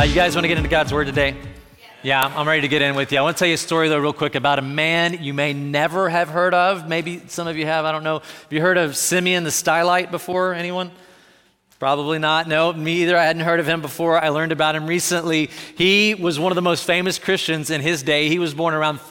You guys want to get into God's Word today? Yeah, I'm ready to get in with you. I want to tell you a story, though, real quick about a man you may never have heard of. Maybe some of you have, I don't know. Have you heard of Simeon the Stylite before? Anyone? Probably not. No, me either. I hadn't heard of him before. I learned about him recently. He was one of the most famous Christians in his day. He was born around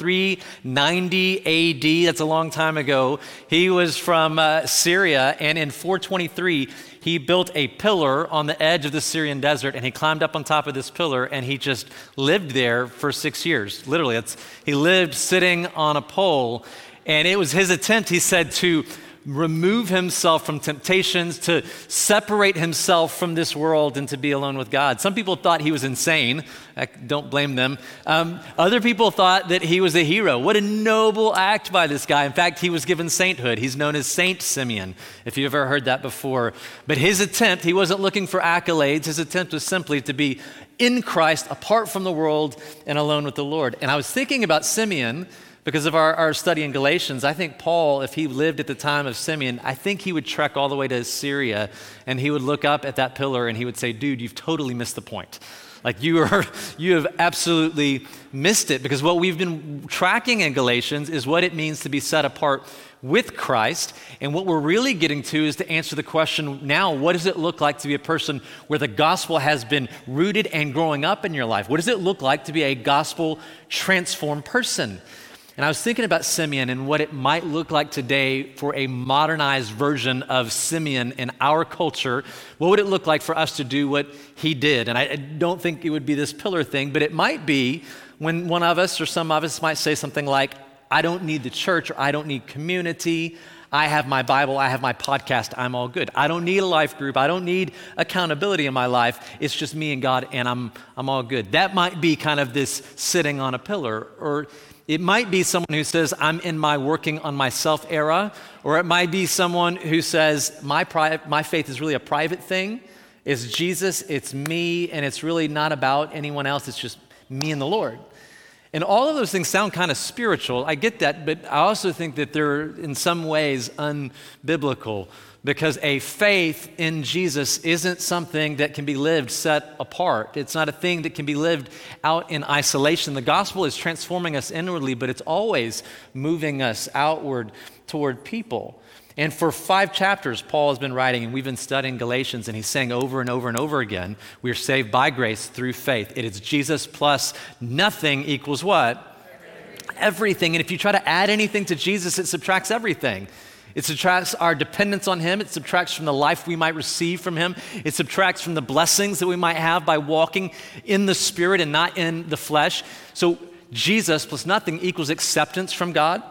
390 AD. That's a long time ago. He was from Syria, and in 423, he built a pillar on the edge of the Syrian desert, and he climbed up on top of this pillar, and he just lived there for 6 years. Literally, he lived sitting on a pole, and it was his attempt, he said, to remove himself from temptations, to separate himself from this world and to be alone with God. Some people thought he was insane. I don't blame them. Other people thought that he was a hero. What a noble act by this guy. In fact, he was given sainthood. He's known as Saint Simeon, if you've ever heard that before. But his attempt, he wasn't looking for accolades. His attempt was simply to be in Christ, apart from the world and alone with the Lord. And I was thinking about Simeon because of our study in Galatians. I think Paul, if he lived at the time of Simeon, I think he would trek all the way to Syria and he would look up at that pillar and he would say, dude, you've totally missed the point. Like you have absolutely missed it, because what we've been tracking in Galatians is what it means to be set apart with Christ. And what we're really getting to is to answer the question now, what does it look like to be a person where the gospel has been rooted and growing up in your life? What does it look like to be a gospel transformed person? And I was thinking about Simeon and what it might look like today for a modernized version of Simeon in our culture. What would it look like for us to do what he did? And I don't think it would be this pillar thing, but it might be when one of us or some of us might say something like, I don't need the church, or I don't need community. I have my Bible, I have my podcast, I'm all good. I don't need a life group, I don't need accountability in my life. It's just me and God, and I'm all good. That might be kind of this sitting on a pillar. Or it might be someone who says, I'm in my working on myself era. Or it might be someone who says, my faith is really a private thing. It's Jesus, it's me, and it's really not about anyone else. It's just me and the Lord. And all of those things sound kind of spiritual. I get that, but I also think that they're in some ways unbiblical, because a faith in Jesus isn't something that can be lived set apart. It's not a thing that can be lived out in isolation. The gospel is transforming us inwardly, but it's always moving us outward toward people. And for 5 chapters, Paul has been writing, and we've been studying Galatians, and he's saying over and over and over again, we are saved by grace through faith. It is Jesus plus nothing equals what? Everything. And if you try to add anything to Jesus, it subtracts everything. It subtracts our dependence on him. It subtracts from the life we might receive from him. It subtracts from the blessings that we might have by walking in the Spirit and not in the flesh. So Jesus plus nothing equals acceptance from God.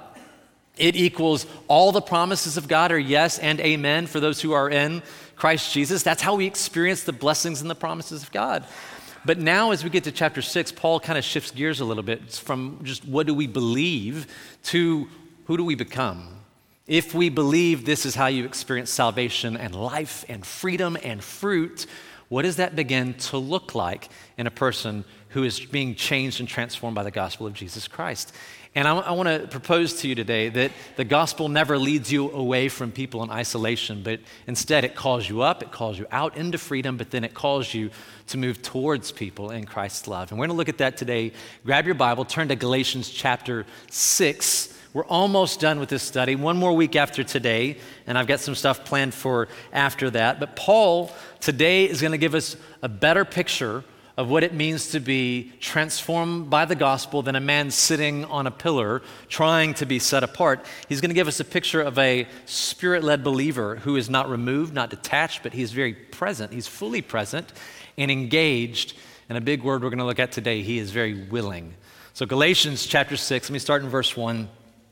It equals all the promises of God are yes and amen for those who are in Christ Jesus. That's how we experience the blessings and the promises of God. But now as we get to chapter 6, Paul kind of shifts gears a little bit from just what do we believe to who do we become? If we believe this is how you experience salvation and life and freedom and fruit, what does that begin to look like in a person who is being changed and transformed by the gospel of Jesus Christ? And I want to propose to you today that the gospel never leads you away from people in isolation, but instead it calls you up, it calls you out into freedom, but then it calls you to move towards people in Christ's love. And we're going to look at that today. Grab your Bible, turn to Galatians chapter 6. We're almost done with this study. One more week after today, and I've got some stuff planned for after that. But Paul today is going to give us a better picture of what it means to be transformed by the gospel than a man sitting on a pillar trying to be set apart. He's going to give us a picture of a Spirit-led believer who is not removed, not detached, but he's very present. He's fully present and engaged. And a big word we're going to look at today, he is very willing. So Galatians chapter 6, let me start in verse 1.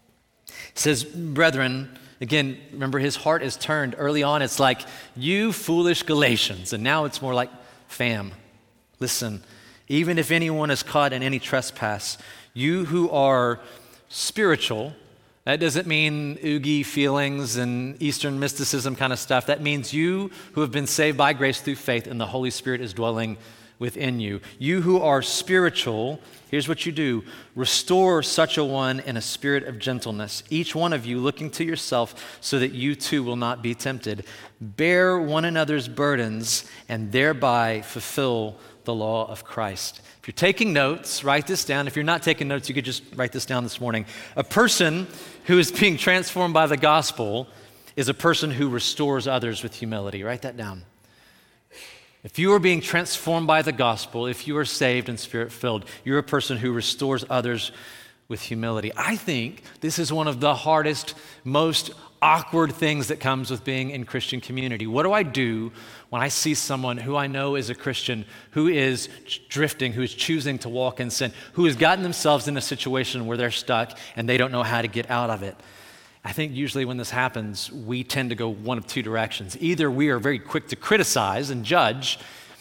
It says, brethren, again, remember his heart is turned. Early on, it's like, you foolish Galatians. And now it's more like, fam, listen, even if anyone is caught in any trespass, you who are spiritual, that doesn't mean oogie feelings and Eastern mysticism kind of stuff. That means you who have been saved by grace through faith and the Holy Spirit is dwelling within you. You who are spiritual, here's what you do. Restore such a one in a spirit of gentleness, each one of you looking to yourself so that you too will not be tempted. Bear one another's burdens and thereby fulfill the law of Christ. If you're taking notes, write this down. If you're not taking notes, you could just write this down this morning. A person who is being transformed by the gospel is a person who restores others with humility. Write that down. If you are being transformed by the gospel, if you are saved and spirit-filled, you're a person who restores others with humility. I think this is one of the hardest, most awkward things that comes with being in Christian community. What do I do when I see someone who I know is a Christian, who is drifting, who is choosing to walk in sin, who has gotten themselves in a situation where they're stuck and they don't know how to get out of it? I think usually when this happens, we tend to go one of two directions. Either we are very quick to criticize and judge,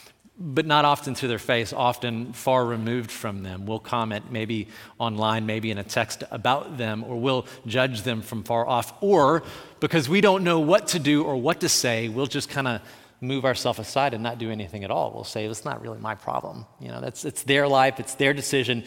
but not often to their face, often far removed from them. We'll comment maybe online, maybe in a text about them, or we'll judge them from far off. Or because we don't know what to do or what to say, we'll just kind of move ourselves aside and not do anything at all. We'll say, it's not really my problem. It's their life, it's their decision.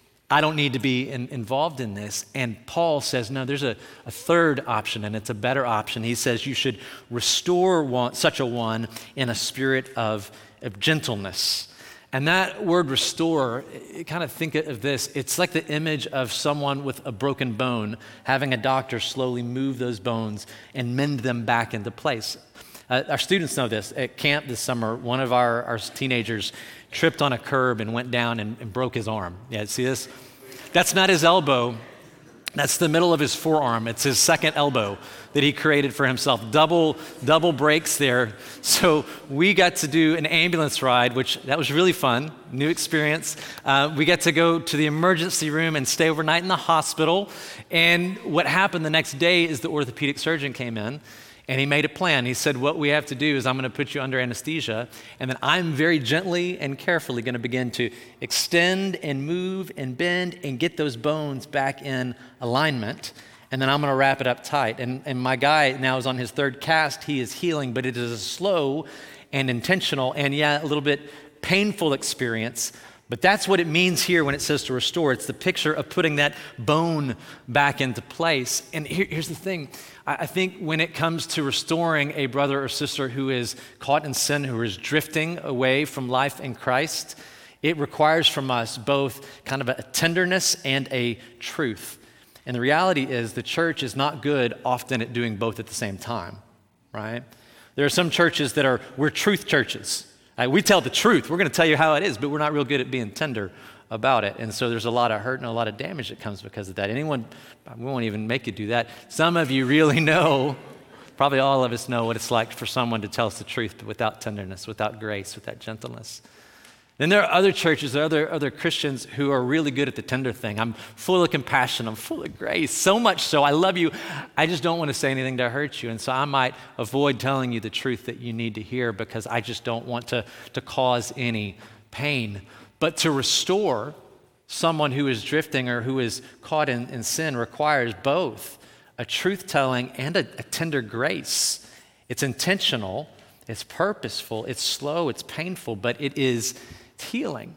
I don't need to be involved in this. And Paul says, no, there's a third option, and it's a better option. He says you should restore such a one in a spirit of gentleness. And that word restore, kind of think of this, it's like the image of someone with a broken bone, having a doctor slowly move those bones and mend them back into place. Our students know this. At camp this summer, one of our teenagers tripped on a curb and went down and broke his arm. Yeah, see this? That's not his elbow. That's the middle of his forearm. It's his second elbow that he created for himself. Double breaks there. So we got to do an ambulance ride, that was really fun, new experience. We got to go to the emergency room and stay overnight in the hospital. And what happened the next day is the orthopedic surgeon came in, and he made a plan. He said, what we have to do is I'm going to put you under anesthesia, and then I'm very gently and carefully going to begin to extend and move and bend and get those bones back in alignment, and then I'm going to wrap it up tight. And my guy now is on his third cast. He is healing, but it is a slow and intentional and, a little bit painful experience. But that's what it means here when it says to restore. It's the picture of putting that bone back into place. And here's the thing. I think when it comes to restoring a brother or sister who is caught in sin, who is drifting away from life in Christ, it requires from us both kind of a tenderness and a truth. And the reality is the church is not good often at doing both at the same time, right? There are some churches we're truth churches. We tell the truth. We're going to tell you how it is, but we're not real good at being tender about it. And so there's a lot of hurt and a lot of damage that comes because of that. We won't even make you do that. Some of you really know, probably all of us know what it's like for someone to tell us the truth, but without tenderness, without grace, without gentleness. Then there are other churches, there are other Christians who are really good at the tender thing. I'm full of compassion, I'm full of grace, so much so I love you. I just don't want to say anything to hurt you. And so I might avoid telling you the truth that you need to hear because I just don't want to cause any pain. But to restore someone who is drifting or who is caught in sin requires both a truth-telling and a tender grace. It's intentional, it's purposeful, it's slow, it's painful, but it is healing.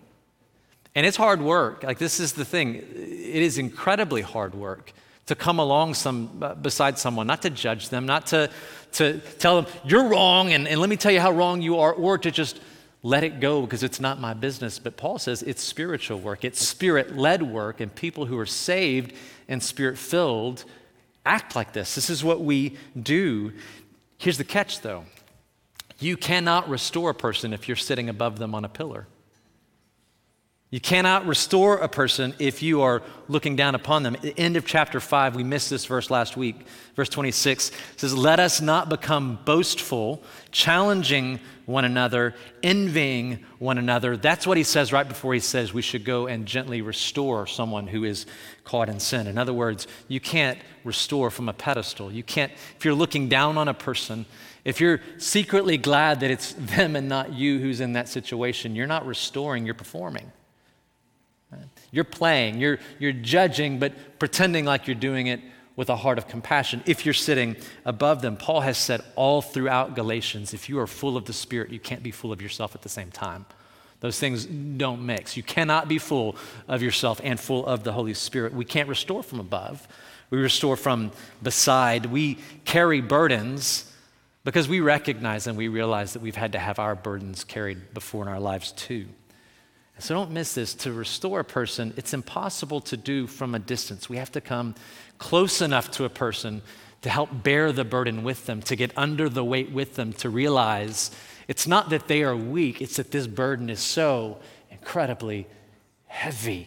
And it's hard work. This is the thing. It is incredibly hard work to come along beside someone, not to judge them, not to tell them, you're wrong, and let me tell you how wrong you are, or to just let it go because it's not my business. But Paul says it's spiritual work. It's spirit-led work, and people who are saved and spirit-filled act like this. This is what we do. Here's the catch, though. You cannot restore a person if you're sitting above them on a pillar. You cannot restore a person if you are looking down upon them. At the end of chapter 5, we missed this verse last week. Verse 26 says, let us not become boastful, challenging one another, envying one another. That's what he says right before he says we should go and gently restore someone who is caught in sin. In other words, you can't restore from a pedestal. You can't, if you're looking down on a person, if you're secretly glad that it's them and not you who's in that situation, you're not restoring, you're performing. You're playing, you're judging, but pretending like you're doing it with a heart of compassion. If you're sitting above them, Paul has said all throughout Galatians, if you are full of the Spirit, you can't be full of yourself at the same time. Those things don't mix. You cannot be full of yourself and full of the Holy Spirit. We can't restore from above. We restore from beside. We carry burdens because we recognize and we realize that we've had to have our burdens carried before in our lives too. So don't miss this. To restore a person, it's impossible to do from a distance. We have to come close enough to a person to help bear the burden with them, to get under the weight with them, to realize it's not that they are weak, it's that this burden is so incredibly heavy.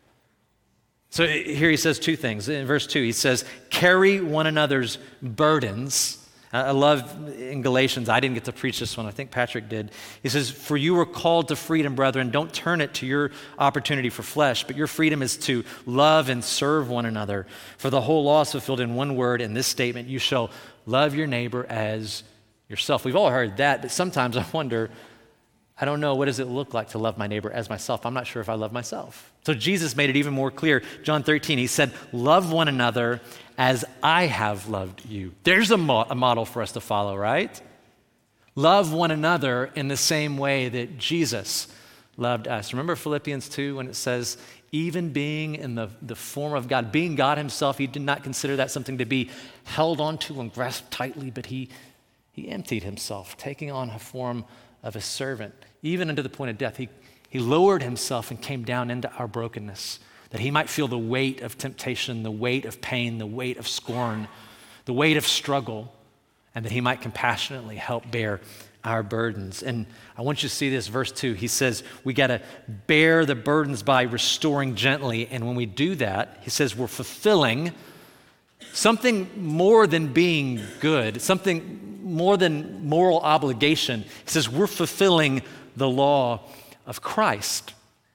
So here he says two things. In verse 2, he says, carry one another's burdens. I love in Galatians, I didn't get to preach this one, I think Patrick did. He says, for you were called to freedom, brethren. Don't turn it to your opportunity for flesh, but your freedom is to love and serve one another. For the whole law is fulfilled in one word, in this statement, you shall love your neighbor as yourself. We've all heard that, but sometimes I wonder, I don't know, what does it look like to love my neighbor as myself? I'm not sure if I love myself. So Jesus made it even more clear. John 13, he said, love one another as I have loved you. There's a model for us to follow, right? Love one another in the same way that Jesus loved us. Remember Philippians 2 when it says, even being in the form of God, being God himself, he did not consider that something to be held onto and grasped tightly, but he emptied himself, taking on a form of a servant, even unto the point of death. He lowered himself and came down into our brokenness, that he might feel the weight of temptation, the weight of pain, the weight of scorn, the weight of struggle, and that he might compassionately help bear our burdens. And I want you to see this, verse 2. He says we got to bear the burdens by restoring gently. And when we do that, he says we're fulfilling something more than being good, something more than moral obligation. He says we're fulfilling the law of Christ.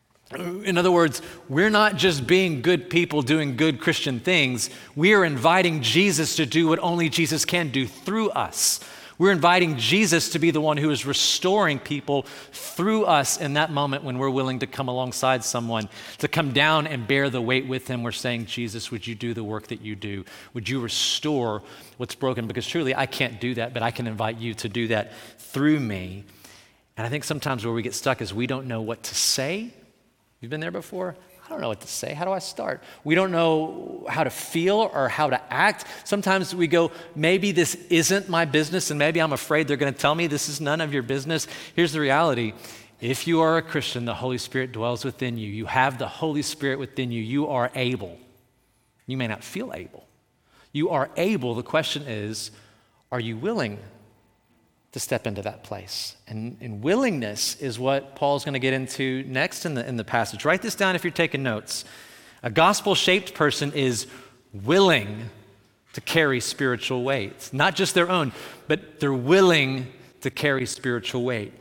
In other words, we're not just being good people doing good Christian things. We are inviting Jesus to do what only Jesus can do through us. We're inviting Jesus to be the one who is restoring people through us in that moment when we're willing to come alongside someone, to come down and bear the weight with him. We're saying, Jesus, would you do the work that you do? Would you restore what's broken? Because truly, I can't do that, but I can invite you to do that through me. And I think sometimes where we get stuck is we don't know what to say. You've been there before? I don't know what to say. How do I start? We don't know how to feel or how to act. Sometimes we go, maybe this isn't my business, and maybe I'm afraid they're going to tell me this is none of your business. Here's the reality. If you are a Christian, the Holy Spirit dwells within you. You have the Holy Spirit within you. You are able. You may not feel able. You are able. The question is, are you willing to step into that place? And willingness is what Paul's going to get into next in the passage. Write this down if you're taking notes. A gospel-shaped person is willing to carry spiritual weight. Not just their own, but they're willing to carry spiritual weight.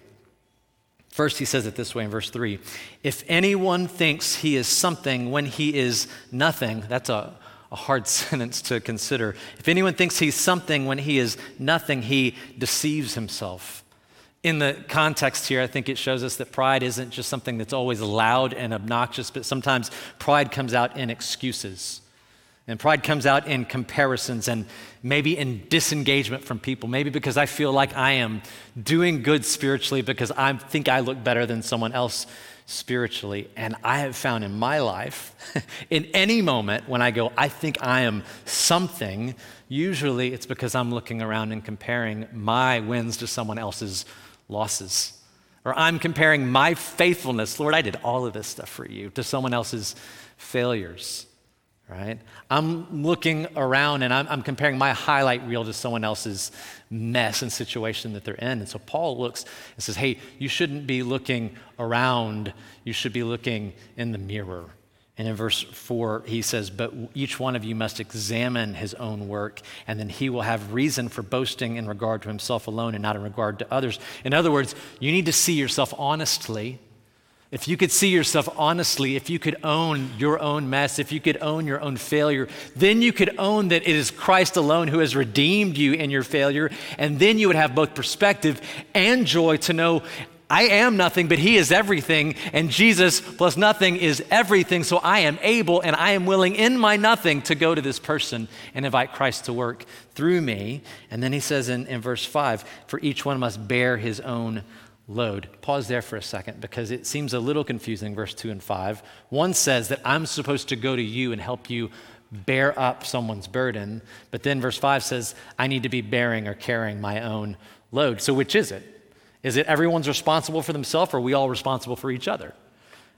First, he says it this way in verse 3. If anyone thinks he is something when he is nothing, that's a hard sentence to consider. If anyone thinks he's something when he is nothing, he deceives himself. In the context here, I think it shows us that pride isn't just something that's always loud and obnoxious, but sometimes pride comes out in excuses. And pride comes out in comparisons and maybe in disengagement from people. Maybe because I feel like I am doing good spiritually because I think I look better than someone else spiritually. And I have found in my life, in any moment when I go, I think I am something, usually it's because I'm looking around and comparing my wins to someone else's losses. Or I'm comparing my faithfulness, Lord, I did all of this stuff for you, to someone else's failures, right? I'm looking around and I'm comparing my highlight reel to someone else's mess and situation that they're in. And so Paul looks and says, hey, you shouldn't be looking around, you should be looking in the mirror. And in verse 4, he says, but each one of you must examine his own work, and then he will have reason for boasting in regard to himself alone and not in regard to others. In other words, you need to see yourself honestly. If you could see yourself honestly, if you could own your own mess, if you could own your own failure, then you could own that it is Christ alone who has redeemed you in your failure, and then you would have both perspective and joy to know I am nothing, but he is everything, and Jesus plus nothing is everything, so I am able and I am willing in my nothing to go to this person and invite Christ to work through me. And then he says in verse 5, for each one must bear his own load. Pause there for a second because it seems a little confusing, verse 2 and 5. One says that I'm supposed to go to you and help you bear up someone's burden, but then verse 5 says I need to be bearing or carrying my own load. So which is it? Is it everyone's responsible for themselves, or are we all responsible for each other?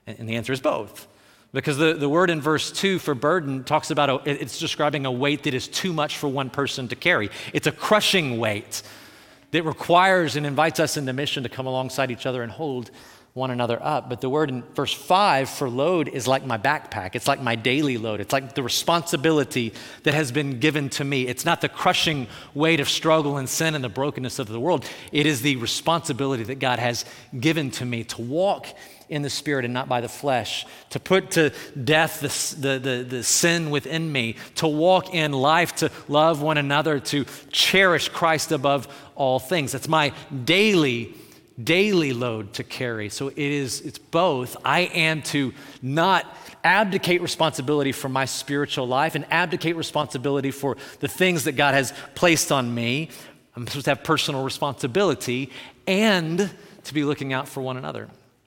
And the answer is both. Because the word in verse 2 for burden talks about, it's describing a weight that is too much for one person to carry. It's a crushing weight that requires and invites us into mission to come alongside each other and hold one another up. But the word in verse 5 for load is like my backpack. It's like my daily load. It's like the responsibility that has been given to me. It's not the crushing weight of struggle and sin and the brokenness of the world. It is the responsibility that God has given to me to walk in the Spirit and not by the flesh, to put to death the sin within me, to walk in life, to love one another, to cherish Christ above all things. That's my daily load to carry. So it's both. I am to not abdicate responsibility for my spiritual life and abdicate responsibility for the things that God has placed on me. I'm supposed to have personal responsibility and to be looking out for one another.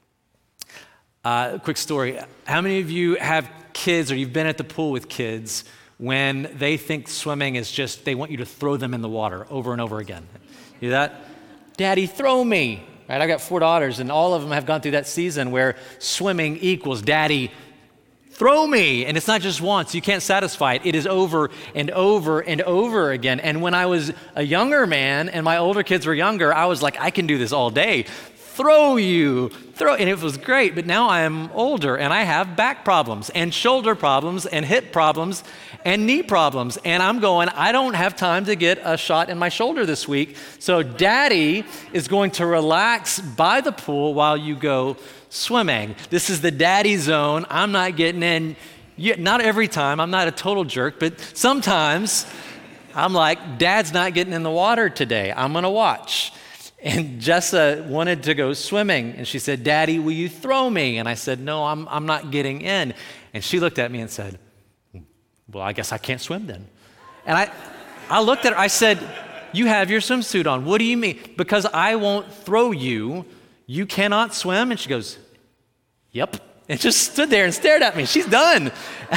Quick story. How many of you have kids or you've been at the pool with kids when they think swimming is just, they want you to throw them in the water over and over again? You do that? Daddy, throw me. Right? I've got 4 daughters and all of them have gone through that season where swimming equals daddy, throw me. And it's not just once. You can't satisfy it. It is over and over and over again. And when I was a younger man and my older kids were younger, I was like, I can do this all day. Throw. And it was great. But now I am older and I have back problems and shoulder problems and hip problems and knee problems. And I'm going, I don't have time to get a shot in my shoulder this week. So daddy is going to relax by the pool while you go swimming. This is the daddy zone. I'm not getting in. Not every time. I'm not a total jerk, but sometimes I'm like, Dad's not getting in the water today. I'm going to watch. And Jessa wanted to go swimming, and she said, Daddy, will you throw me? And I said, no, I'm not getting in. And she looked at me and said, well, I guess I can't swim then. And I looked at her, I said, you have your swimsuit on. What do you mean? Because I won't throw you, you cannot swim? And she goes, yep. And just stood there and stared at me. She's done.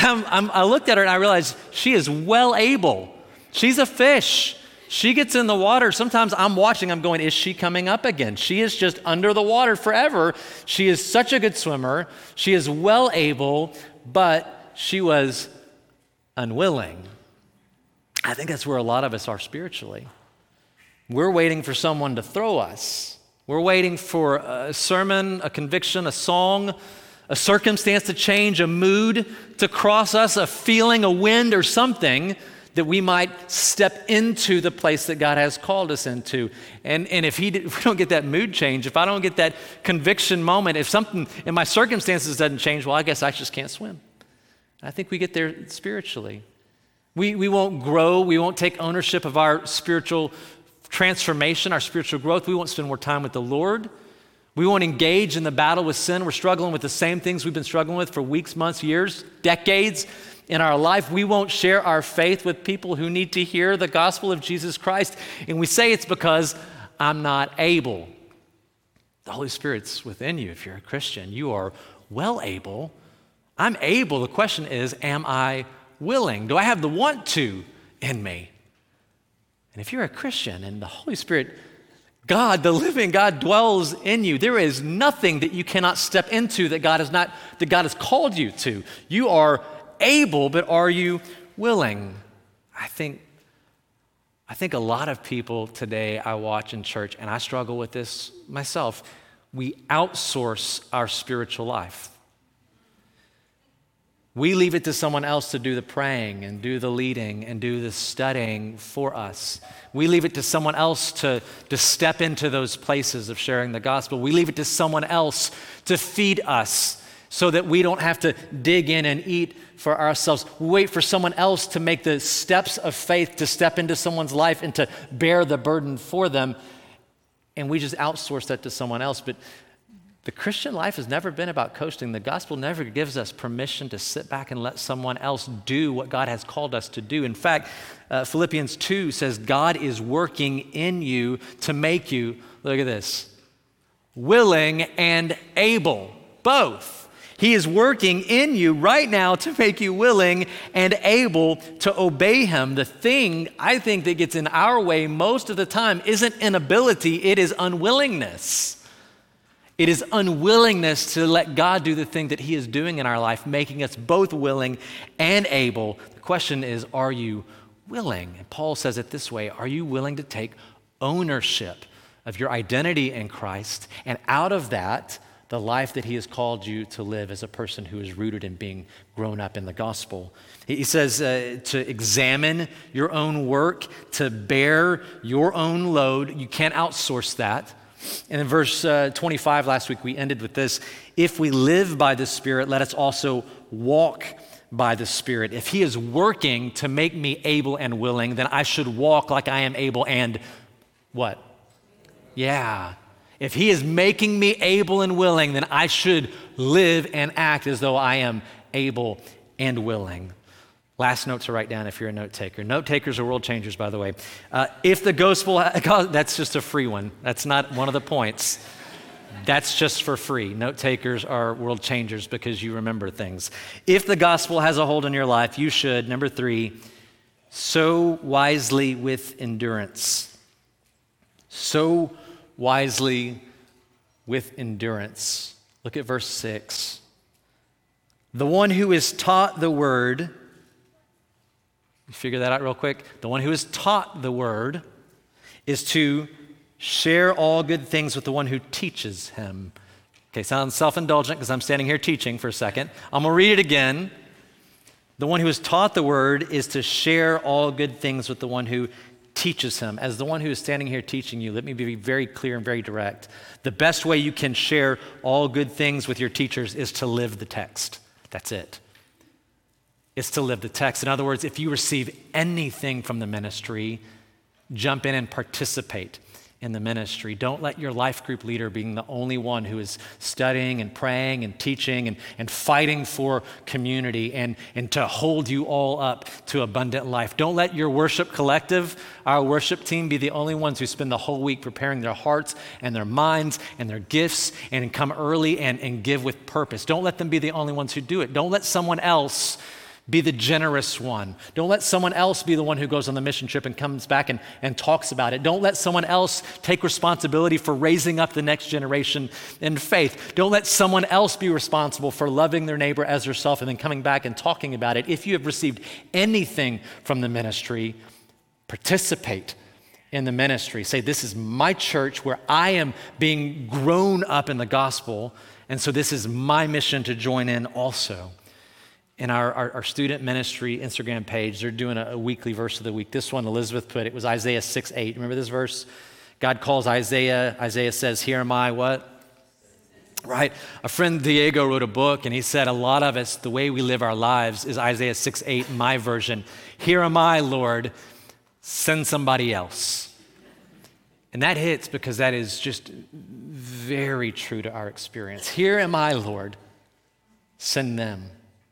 I looked at her and I realized she is well able. She's a fish. She gets in the water. Sometimes I'm watching, I'm going, is she coming up again? She is just under the water forever. She is such a good swimmer. She is well able, but she was unwilling. I think that's where a lot of us are spiritually. We're waiting for someone to throw us. We're waiting for a sermon, a conviction, a song, a circumstance to change, a mood to cross us, a feeling, a wind, or something that we might step into the place that God has called us into. And if we don't get that mood change, if I don't get that conviction moment, if something in my circumstances doesn't change, well, I guess I just can't swim. I think we get there spiritually. We won't grow. We won't take ownership of our spiritual transformation, our spiritual growth. We won't spend more time with the Lord. We won't engage in the battle with sin. We're struggling with the same things we've been struggling with for weeks, months, years, decades in our life. We won't share our faith with people who need to hear the gospel of Jesus Christ. And we say it's because I'm not able. The Holy Spirit's within you if you're a Christian. You are well able. I'm able. The question is, am I willing? Do I have the want to in me? And if you're a Christian and the Holy Spirit, God, the living God, dwells in you, there is nothing that you cannot step into that God has called you to. You are able, but are you willing? I think a lot of people today I watch in church, and I struggle with this myself, we outsource our spiritual life. We leave it to someone else to do the praying and do the leading and do the studying for us. We leave it to someone else to step into those places of sharing the gospel. We leave it to someone else to feed us so that we don't have to dig in and eat for ourselves. We wait for someone else to make the steps of faith to step into someone's life and to bear the burden for them. And we just outsource that to someone else. But the Christian life has never been about coasting. The gospel never gives us permission to sit back and let someone else do what God has called us to do. In fact, Philippians 2 says God is working in you to make you, look at this, willing and able, both. He is working in you right now to make you willing and able to obey him. The thing I think that gets in our way most of the time isn't inability, it is unwillingness. It is unwillingness to let God do the thing that he is doing in our life, making us both willing and able. The question is, are you willing? And Paul says it this way: are you willing to take ownership of your identity in Christ, and out of that, the life that he has called you to live as a person who is rooted in being grown up in the gospel? He says to examine your own work, to bear your own load. You can't outsource that. And in verse 25 last week, we ended with this: if we live by the Spirit, let us also walk by the Spirit. If he is working to make me able and willing, then I should walk like I am able and what? Yeah. If he is making me able and willing, then I should live and act as though I am able and willing. Last note to write down if you're a note taker. Note takers are world changers, by the way. If the gospel, that's just a free one. That's not one of the points. That's just for free. Note takers are world changers because you remember things. If the gospel has a hold on your life, you should, number 3, sow wisely with endurance. Sow wisely with endurance. Look at verse 6. The one who is taught the word, you figure that out real quick. The one who is taught the word is to share all good things with the one who teaches him. Okay, sounds self-indulgent because I'm standing here teaching for a second. I'm going to read it again. The one who is taught the word is to share all good things with the one who teaches him. As the one who is standing here teaching you, let me be very clear and very direct. The best way you can share all good things with your teachers is to live the text. That's it. It's to live the text. In other words, if you receive anything from the ministry, jump in and participate in the ministry. Don't let your life group leader being the only one who is studying and praying and teaching and fighting for community and to hold you all up to abundant life. Don't let your worship collective, our worship team, be the only ones who spend the whole week preparing their hearts and their minds and their gifts and come early and give with purpose. Don't let them be the only ones who do it. Don't let someone else be the generous one. Don't let someone else be the one who goes on the mission trip and comes back and talks about it. Don't let someone else take responsibility for raising up the next generation in faith. Don't let someone else be responsible for loving their neighbor as yourself and then coming back and talking about it. If you have received anything from the ministry, participate in the ministry. Say, this is my church where I am being grown up in the gospel, and so this is my mission to join in also. In our student ministry Instagram page, they're doing a weekly verse of the week. This one, Elizabeth put, it was Isaiah 6:8. Remember this verse? God calls Isaiah. Isaiah says, here am I, what? Right? A friend, Diego, wrote a book, and he said a lot of us, the way we live our lives is Isaiah 6:8 in my version. Here am I, Lord, send somebody else. And that hits because that is just very true to our experience. Here am I, Lord, send them.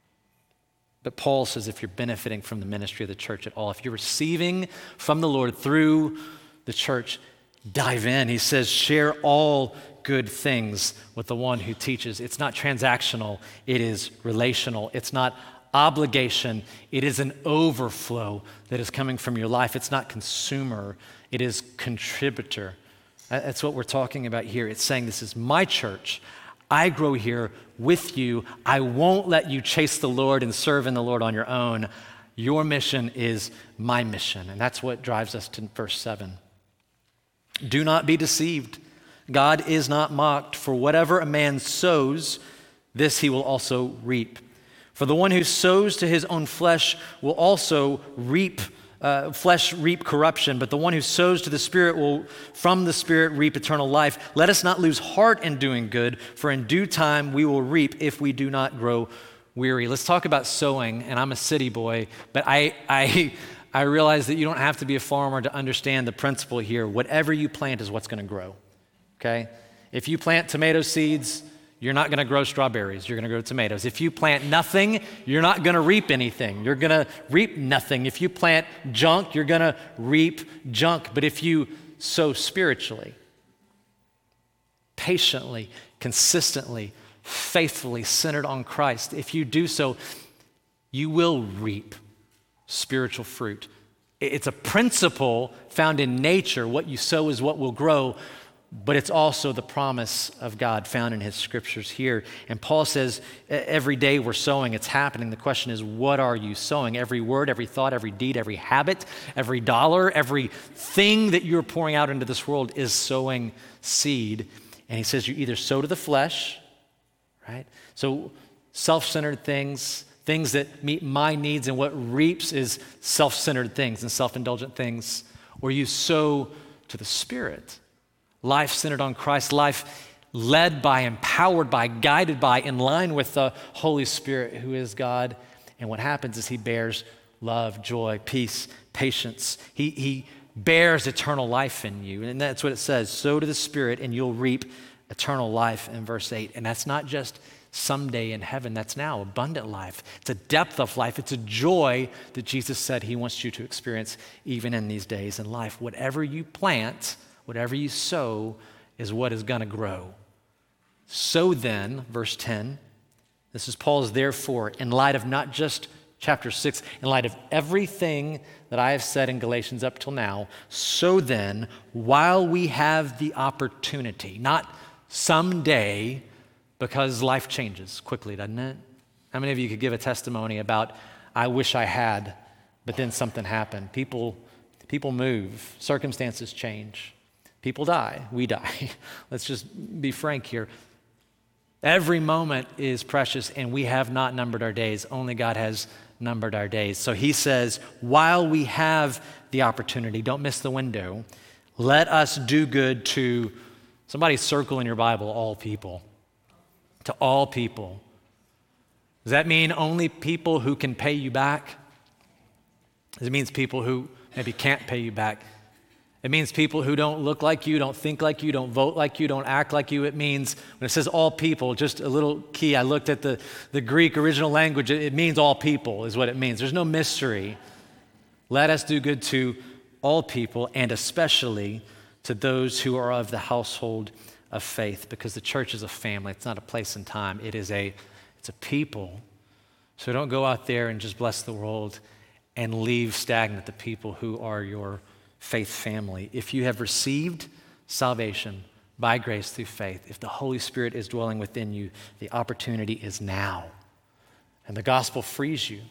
But Paul says if you're benefiting from the ministry of the church at all, if you're receiving from the Lord through the church, dive in. He says share all good things with the one who teaches. It's not transactional, it is relational. It's not obligation, it is an overflow that is coming from your life. It's not consumer, it is contributor. That's what we're talking about here. It's saying this is my church. I grow here with you. I won't let you chase the Lord and serve in the Lord on your own. Your mission is my mission. And that's what drives us to verse 7. Do not be deceived. God is not mocked. For whatever a man sows, this he will also reap. For the one who sows to his own flesh will also reap corruption, but the one who sows to the Spirit will from the Spirit reap eternal life. Let us not lose heart in doing good, for in due time we will reap if we do not grow weary. Let's talk about sowing, and I'm a city boy, but I realize that you don't have to be a farmer to understand the principle here. Whatever you plant is what's going to grow, okay? If you plant tomato seeds, you're not going to grow strawberries. You're going to grow tomatoes. If you plant nothing, you're not going to reap anything. You're going to reap nothing. If you plant junk, you're going to reap junk. But if you sow spiritually, patiently, consistently, faithfully, centered on Christ, if you do so, you will reap spiritual fruit. It's a principle found in nature. What you sow is what will grow. but it's also the promise of God found in his scriptures here. And Paul says, every day we're sowing, it's happening. The question is, what are you sowing? Every word, every thought, every deed, every habit, every dollar, everything that you're pouring out into this world is sowing seed. And he says, you either sow to the flesh, right? So self-centered things that meet my needs, and what reaps is self-centered things and self-indulgent things, or you sow to the Spirit. Life centered on Christ, life led by, empowered by, guided by, in line with the Holy Spirit who is God. And what happens is he bears love, joy, peace, patience. He bears eternal life in you. And that's what it says, sow to the Spirit and you'll reap eternal life in verse 8. And that's not just someday in heaven, that's now abundant life. It's a depth of life. It's a joy that Jesus said he wants you to experience even in these days in life. Whatever you plant, whatever you sow is what is going to grow. So then, verse 10, this is Paul's therefore, in light of not just chapter 6, in light of everything that I have said in Galatians up till now, so then, while we have the opportunity, not someday, because life changes quickly, doesn't it? How many of you could give a testimony about, I wish I had, but then something happened? People move, circumstances change. People die, we die. Let's just be frank here. Every moment is precious and we have not numbered our days. Only God has numbered our days. So he says, while we have the opportunity, don't miss the window, let us do good to, somebody circle in your Bible, all people. To all people. Does that mean only people who can pay you back? It means people who maybe can't pay you back. It means people who don't look like you, don't think like you, don't vote like you, don't act like you. It means, when it says all people, just a little key, I looked at the Greek original language, it means all people is what it means. There's no mystery. Let us do good to all people, and especially to those who are of the household of faith, because the church is a family. It's not a place and time. It's a people. So don't go out there and just bless the world and leave stagnant the people who are your faith family. If you have received salvation by grace through faith, if the Holy Spirit is dwelling within you, the opportunity is now. And the gospel frees you.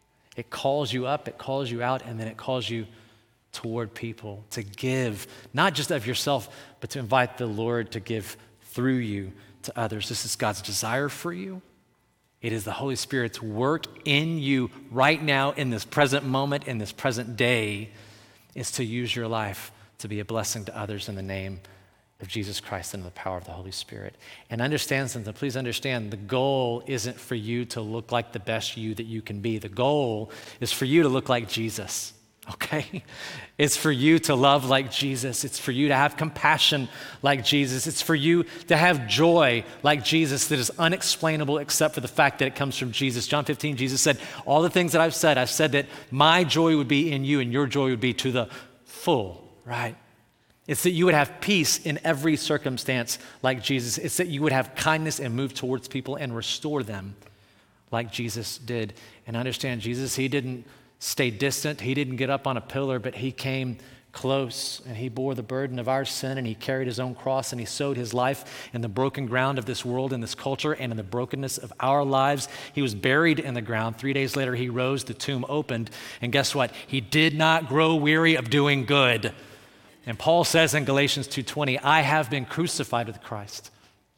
It calls you up, it calls you out, and then it calls you toward people to give, not just of yourself, but to invite the Lord to give through you to others. This is God's desire for you. It is the Holy Spirit's work in you right now, in this present moment, in this present day, is to use your life to be a blessing to others in the name of Jesus Christ and the power of the Holy Spirit. And understand something, please understand, the goal isn't for you to look like the best you that you can be. The goal is for you to look like Jesus. Okay? It's for you to love like Jesus. It's for you to have compassion like Jesus. It's for you to have joy like Jesus that is unexplainable except for the fact that it comes from Jesus. John 15, Jesus said, all the things that I've said that my joy would be in you and your joy would be to the full, right? It's that you would have peace in every circumstance like Jesus. It's that you would have kindness and move towards people and restore them like Jesus did. And understand, Jesus, he didn't stay distant. He didn't get up on a pillar, but he came close and he bore the burden of our sin and he carried his own cross and he sowed his life in the broken ground of this world and this culture and in the brokenness of our lives. He was buried in the ground. 3 days later, he rose, the tomb opened, and guess what? He did not grow weary of doing good. And Paul says in Galatians 2:20, I have been crucified with Christ.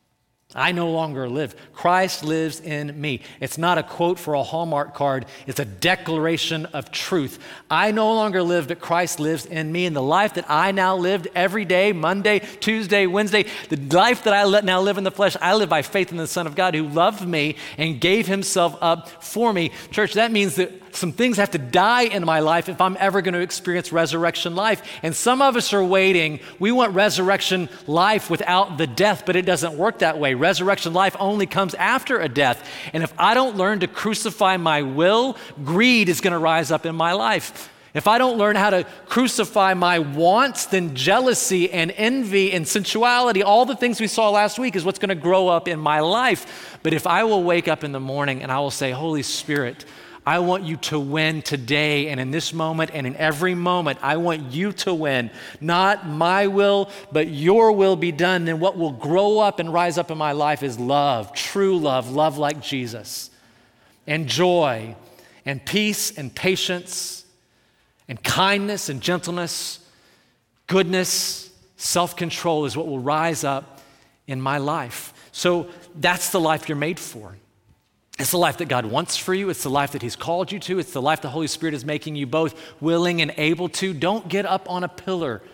I no longer live. Christ lives in me. It's not a quote for a Hallmark card. It's a declaration of truth. I no longer live, but Christ lives in me. And the life that I now lived every day, Monday, Tuesday, Wednesday, the life that I now live in the flesh, I live by faith in the Son of God who loved me and gave himself up for me. Church, that means that some things have to die in my life if I'm ever going to experience resurrection life. And some of us are waiting. We want resurrection life without the death, but it doesn't work that way. Resurrection life only comes after a death. And if I don't learn to crucify my will, greed is going to rise up in my life. If I don't learn how to crucify my wants, then jealousy and envy and sensuality, all the things we saw last week is what's going to grow up in my life. But if I will wake up in the morning and I will say, Holy Spirit, I want you to win today and in this moment and in every moment. I want you to win. Not my will, but your will be done. And what will grow up and rise up in my life is love, true love, love like Jesus, and joy, and peace, and patience, and kindness, and gentleness, goodness, self-control is what will rise up in my life. So that's the life you're made for. It's the life that God wants for you. It's the life that He's called you to. It's the life the Holy Spirit is making you both willing and able to. Don't get up on a pillar.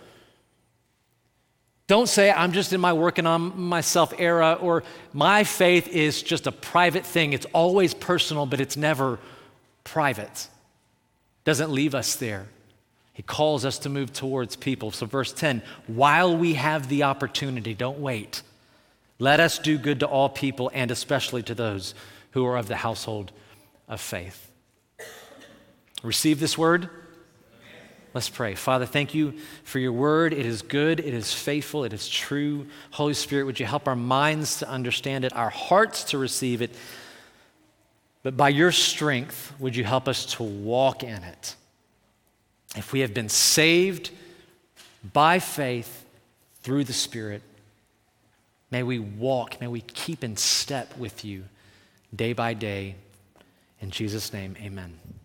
Don't say, I'm just in my working on myself era, or my faith is just a private thing. It's always personal, but it's never private. Doesn't leave us there. He calls us to move towards people. So verse 10, while we have the opportunity, don't wait. Let us do good to all people and especially to those who are of the household of faith. Receive this word. Let's pray. Father, thank you for your word. It is good, it is faithful, it is true. Holy Spirit, would you help our minds to understand it, our hearts to receive it, but by your strength, would you help us to walk in it? If we have been saved by faith through the Spirit, may we walk, may we keep in step with you day by day. In Jesus' name, amen.